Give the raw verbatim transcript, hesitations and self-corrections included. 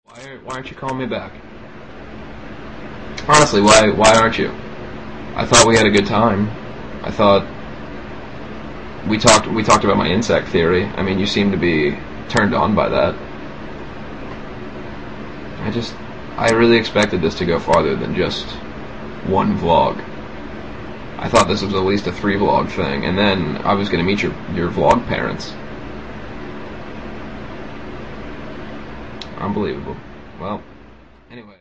Why, why aren't you calling me back? Honestly, why why aren't you? I thought we had a good time. I thought we talked we talked about my insect theory. I mean, you seem to be turned on by that. I just I really expected this to go farther than just one vlog. I thought this was at least a three vlog thing, and then I was going to meet your your vlog parents. Unbelievable. Well, anyway.